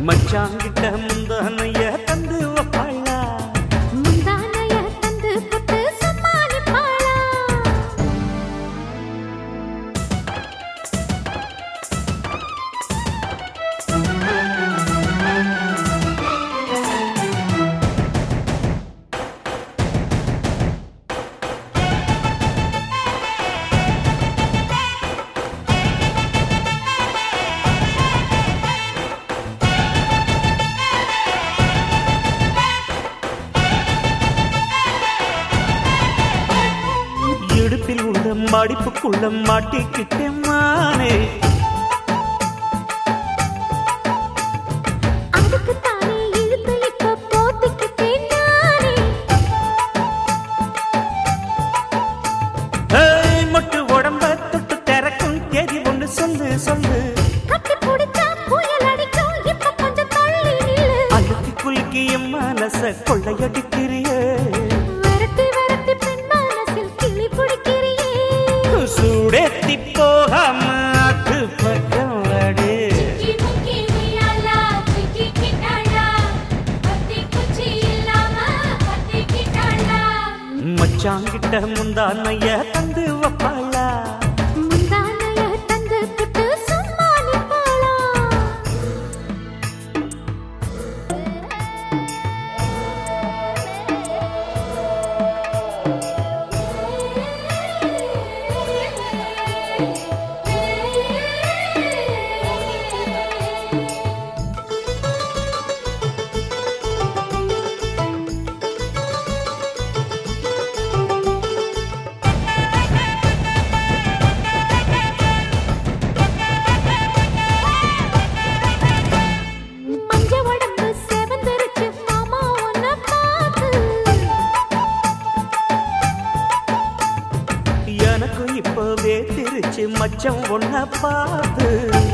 மச்சாங்கிட்ட முந்தானைய தந்து வப்பாளா முந்தானைய தந்து புட்டு சமாளிப்பாளா இடுப்பில் உள்ள மடிப்புக்குள்ள மாட்டிக்கிட்டேன் மானே அதுக்கு தானே இழுத்து இப்ப போத்திக்கிட்டேன் நானே மொட்டு உடம்ப தொட்டு திறக்கும் தேதி ஒண்ணு சொல்லு சொல்லு கட்டி பிடிச்சா புயல் அடிக்கும் இப்ப கொஞ்சம் தள்ளி நில்லு அழுத்தி குலுக்கி என் மனச கொள்ளையடிக்கிறியே விரட்டி விரட்டி பெண் மனசில் கிளி பிடிக்கிறியே சூடேத்தி போகாம அது பக்கம் வாடு மச்சாங்கிட்ட முந்தானைய தந்து வப்பாளா முந்தானைய தந்து புட்டு சமாளிப்பாளா மஞ்ச உடம்பு செவந்திருச்சு மாமா உன்னை பார்த்து எனக்கு இப்பவே திருச்சு மச்சம் ஒன்ன பார்த்து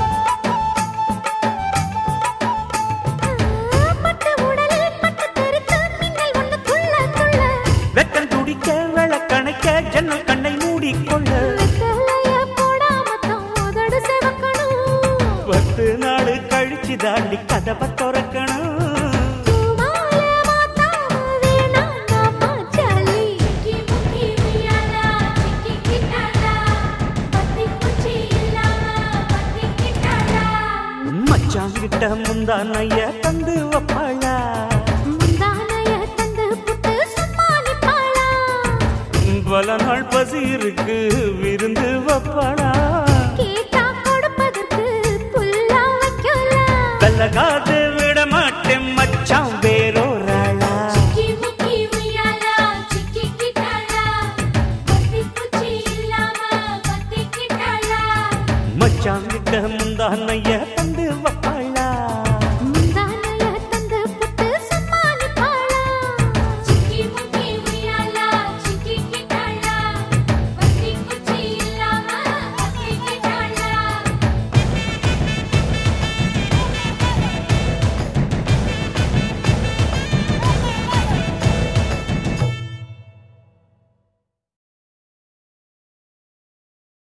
பட்டு உடலில் பட்டு தெரித்து மின்னல் ஒன்று துள்ள துள்ள வெக்கம் துடிக்க விளக்கணைக்க ஜன்னல் கண்ணை மூடிக்கொள்ள வெத்தலைய போடாமத்தான் உதடு சிவக்கணும் 10 நாள் கழிச்சு தாண்டி கதவை திறக்கணும் பூவால மாத்தாம வேணாம் மாமா சலி முக்கி முக்கியாலா சிக்கி கிட்டாலா பத்தி குச்சி இல்லாம பத்தி கிட்டாலா மச்சாங்கிட்ட முந்தானைய தந்து வப்பாளா முந்தானைய தந்து புட்டு சமாளிப்பாளா பல நாள் பசி இருக்கு விருந்து வப்பாளா கேட்டா கொடுப்பதற்கு புல்லா வைக்கலாம் கலகாது விட மாட்டேன் மச்சான் வேறோராளா சிக்கி முக்கி முயாலா சிக்கி கிட்டாலா பத்தி குச்சி இல்லாம பத்தி கிட்டாலா மச்சாங்கிட்ட முந்தானைய தந்து வப்பாளா